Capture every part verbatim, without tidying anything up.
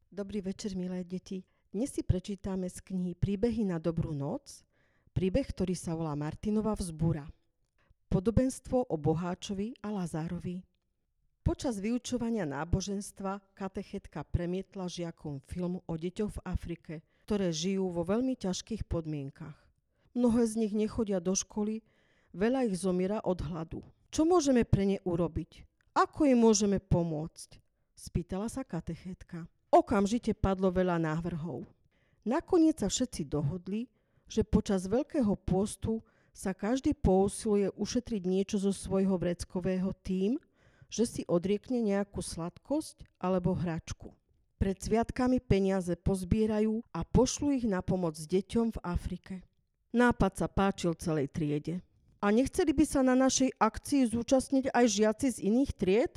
Dobrý večer, milé deti. Dnes si prečítame z knihy Príbehy na dobrú noc, príbeh, ktorý sa volá Martinova vzbúra. Podobenstvo o boháčovi a Lazárovi. Počas vyučovania náboženstva katechetka premietla žiakom film o deťoch v Afrike, ktoré žijú vo veľmi ťažkých podmienkach. Mnohé z nich nechodia do školy, veľa ich zomiera od hladu. Čo môžeme pre ne urobiť? Ako im môžeme pomôcť? Spýtala sa katechetka. Okamžite padlo veľa návrhov. Nakoniec sa všetci dohodli, že počas Veľkého pôstu sa každý pousiluje ušetriť niečo zo svojho vreckového tým, že si odriekne nejakú sladkosť alebo hračku. Pred sviatkami peniaze pozbierajú a pošlú ich na pomoc deťom v Afrike. Nápad sa páčil celej triede. A nechceli by sa na našej akcii zúčastniť aj žiaci z iných tried?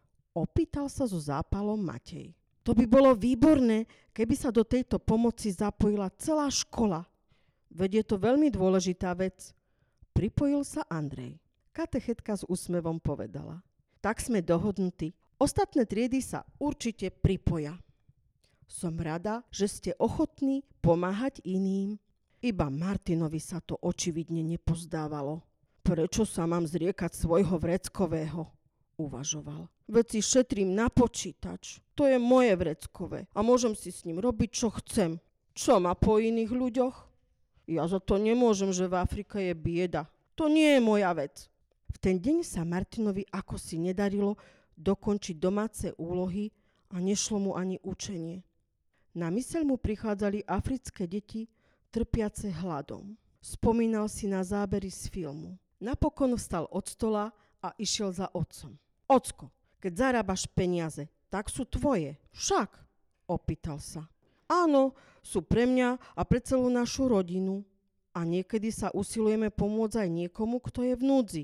Opýtal sa so zápalom Matej. To by bolo výborné, keby sa do tejto pomoci zapojila celá škola. Veď je to veľmi dôležitá vec. Pripojil sa Andrej. Katechetka s úsmevom povedala. Tak sme dohodnutí. Ostatné triedy sa určite pripoja. Som rada, že ste ochotní pomáhať iným. Iba Martinovi sa to očividne nepozdávalo. Prečo sa mám zriekať svojho vreckového? Uvažoval. Veď si šetrím na počítač. To je moje vreckové a môžem si s ním robiť, čo chcem. Čo má po iných ľuďoch? Ja za to nemôžem, že v Afrike je bieda. To nie je moja vec. V ten deň sa Martinovi ako si nedarilo dokončiť domáce úlohy a nešlo mu ani učenie. Na myseľ mu prichádzali africké deti trpiace hladom. Spomínal si na zábery z filmu. Napokon vstal od stola a išiel za otcom. Ocko, keď zarábaš peniaze, tak sú tvoje. Však, opýtal sa. Áno, sú pre mňa a pre celú našu rodinu. A niekedy sa usilujeme pomôcť aj niekomu, kto je v núdzi.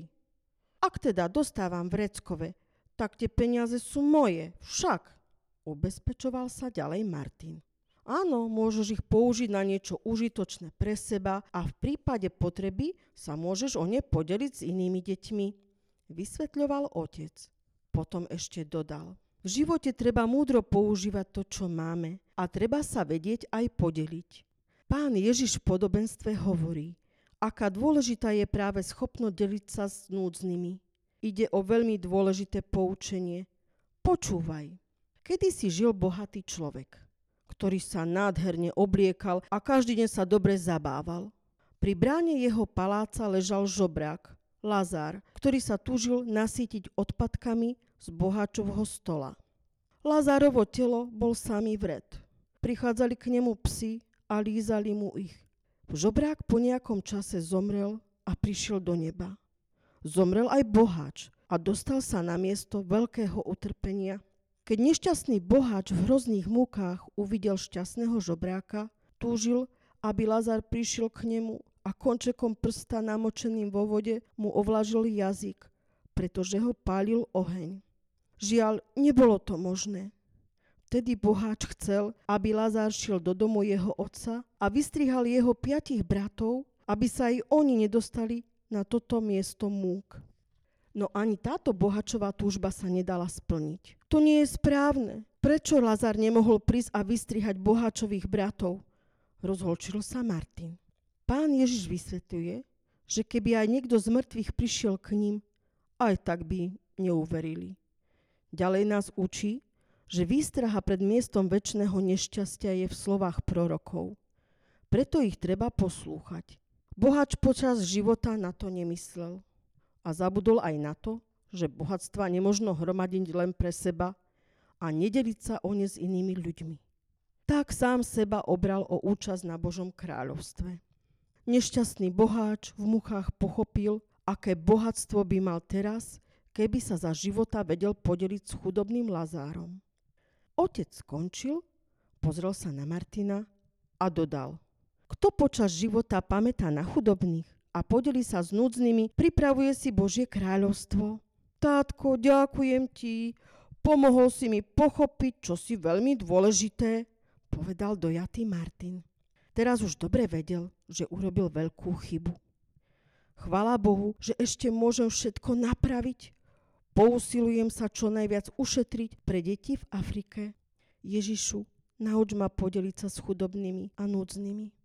Ak teda dostávam vreckové, tak tie peniaze sú moje. Však, ubezpečoval sa ďalej Martin. Áno, môžeš ich použiť na niečo užitočné pre seba a v prípade potreby sa môžeš o ne podeliť s inými deťmi, vysvetľoval otec. Potom ešte dodal. V živote treba múdro používať to, čo máme a treba sa vedieť aj podeliť. Pán Ježiš v podobenstve hovorí, aká dôležitá je práve schopnosť deliť sa s núdznymi. Ide o veľmi dôležité poučenie. Počúvaj. Kedysi žil bohatý človek, ktorý sa nádherne obliekal a každý deň sa dobre zabával. Pri bráne jeho paláca ležal žobrák, Lazár, ktorý sa túžil nasýtiť odpadkami z boháčovho stola. Lazárovo telo bol samý vred. Prichádzali k nemu psi a lízali mu ich. Žobrák po nejakom čase zomrel a prišiel do neba. Zomrel aj boháč a dostal sa na miesto veľkého utrpenia. Keď nešťastný boháč v hrozných múkách uvidel šťastného žobráka, túžil, aby Lazár prišiel k nemu a končekom prsta namočeným vo vode mu ovlažil jazyk, pretože ho pálil oheň. Žiaľ, nebolo to možné. Vtedy boháč chcel, aby Lazár šiel do domu jeho otca a vystrihal jeho piatich bratov, aby sa aj oni nedostali na toto miesto múk. No ani táto bohačová túžba sa nedala splniť. To nie je správne. Prečo Lazár nemohol prísť a vystrihať boháčových bratov? Rozhorčil sa Martin. Pán Ježiš vysvetľuje, že keby aj niekto z mŕtvych prišiel k ním, aj tak by neuverili. Ďalej nás učí, že výstraha pred miestom večného nešťastia je v slovách prorokov. Preto ich treba poslúchať. Boháč počas života na to nemyslel. A zabudol aj na to, že bohatstva nemožno hromadiť len pre seba a nedeliť sa o ne s inými ľuďmi. Tak sám seba obral o účasť na Božom kráľovstve. Nešťastný boháč v muchách pochopil, aké bohatstvo by mal teraz, keby sa za života vedel podeliť s chudobným Lazárom. Otec skončil, pozrel sa na Martina a dodal. Kto počas života pamätá na chudobných a podelí sa s núdznymi, pripravuje si Božie kráľovstvo. Tátko, ďakujem ti, pomohol si mi pochopiť, čo si veľmi dôležité, povedal dojatý Martin. Teraz už dobre vedel, že urobil veľkú chybu. Chvála Bohu, že ešte môžem všetko napraviť. Pousilujem sa čo najviac ušetriť pre deti v Afrike. Ježišu, Nauč ma podeliť sa s chudobnými a núdznymi.